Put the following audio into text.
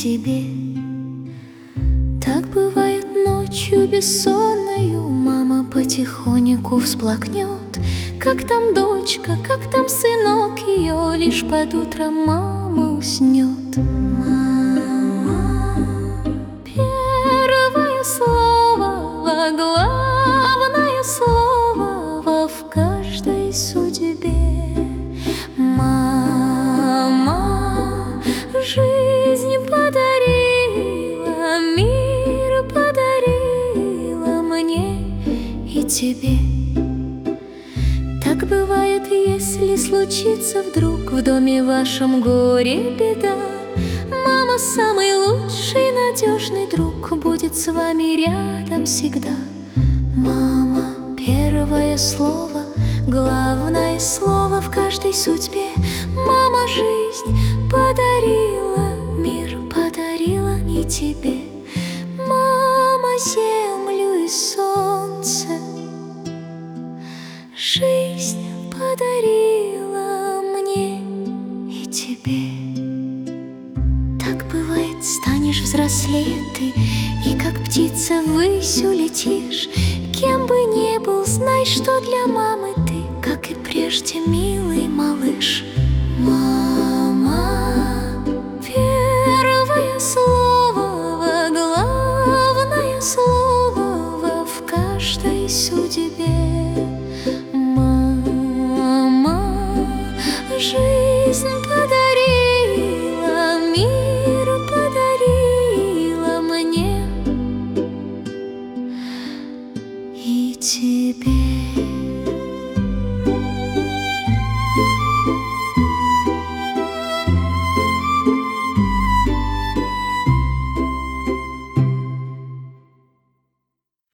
тебе. Так бывает ночью бессонною, мама потихоньку всплакнет. Как там дочка, как там сынок ее, лишь под утро мама уснет. Мама, первое слово, главное слово в каждой судьбе. Мама жизнь подарила, мир подарила мне и тебе. Так бывает, если случится вдруг в доме вашем горе, беда. Мама самый лучший, надежный друг, будет с вами рядом всегда. Мама первое слово, главное слово в каждой судьбе. Мама жизнь подарила, мир подарила и тебе. Мама землю и солнце, жизнь подарила мне и тебе. Так бывает, станешь взрослее ты, и как птица ввысь улетишь. Кем бы ни был, знай, что для мамы ты, как и прежде, милый малыш. Мама, первое слово, главное слово в каждой судьбе.